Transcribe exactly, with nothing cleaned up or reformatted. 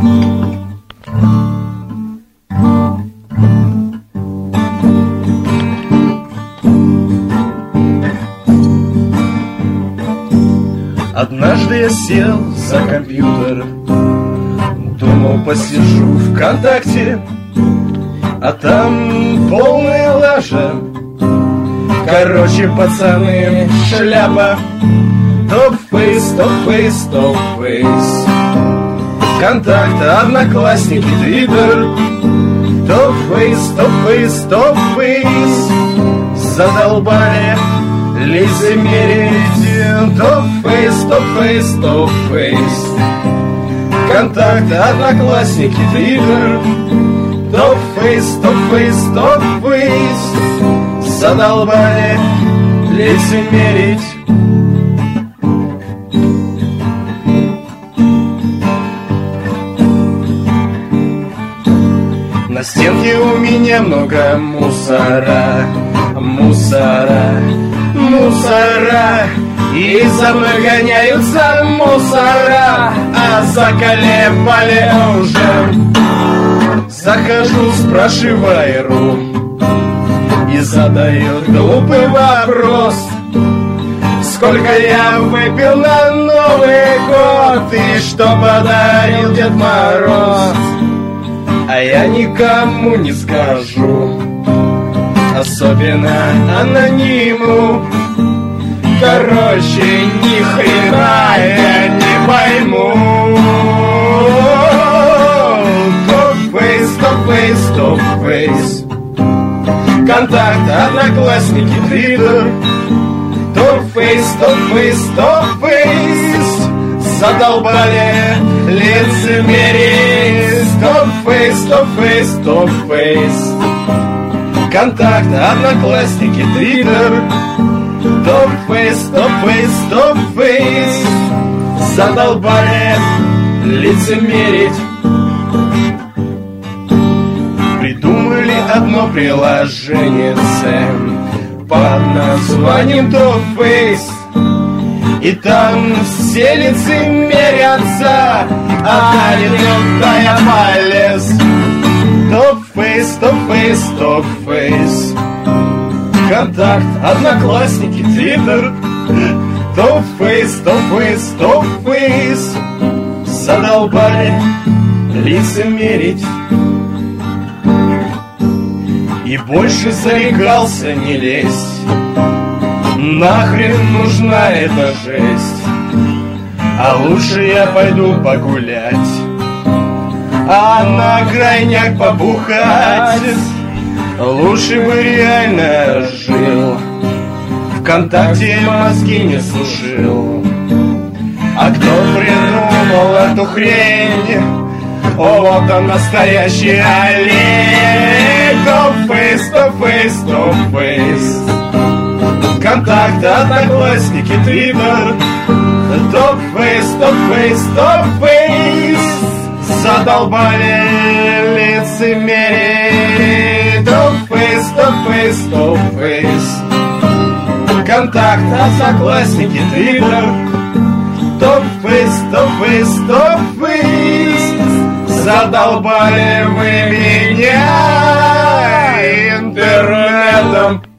Однажды я сел за компьютер, думал, посижу ВКонтакте, а там полная лажа. Короче, пацаны, шляпа. Топ-фейс, топ-фейс, топ-фейс. ВКонтакт, Одноклассники, Твиттер. Топ-фейс, топ-фейс, топ-фейс. Задолбали лицемерить. Топ-фейс, топ-фейс, топ-фейс. ВКонтакт, Одноклассники, Твиттер. Топ-фейс, топ-фейс, топ-фейс. Задолбали лицемерить. На стенке у меня много мусора, мусора, мусора. И за мной гоняются мусора, а заколебали уже. Захожу, спрашиваю ру, и задает глупый вопрос: сколько я выпил на Новый год и что подарил Дед Мороз? А я никому не скажу, особенно анониму. Короче, ни хрена я не пойму. Топ-фейс, топ-фейс, топ-фейс. ВКонтакт, Одноклассники, Твиттер. Топ-фейс, топ-фейс, топ-фейс. Задолбали лицемерить. Топ-фейс, топ-фейс, топ-фейс. ВКонтакт, Одноклассники, Твиттер. Топ-фейс, топ-фейс, топ-фейс. Задолбали лицемерить. Придумали одно приложение под названием топ-фейс. И там все лицемерятся, а туда я полез. Топ-фейс, топ-фейс, топ-фейс. ВКонтакт, Одноклассники, Твиттер. Топ-фейс, топ-фейс, топ-фейс. Задолбали лицемерить. И больше зарекался не лезть. Нахрен нужна эта жесть. А лучше я пойду погулять, а на крайняк побухать. Лучше бы реально жил, ВКонтакте мозги не сушил. А кто придумал эту хрень? О, вот он, настоящий олень. Топ-фейс, топ-фейс, топ-фейс. ВКонтакт, Одноклассники, Твиттер. Топ-фейс, топ-фейс, топ-фейс. Задолбали лицемерить. Топ-фейс, топ-фейс, топ-фейс. ВКонтакт, Одноклассники, Твиттер. Топ-фейс, топ-фейс, топ-фейс. Задолбали вы меня интернетом.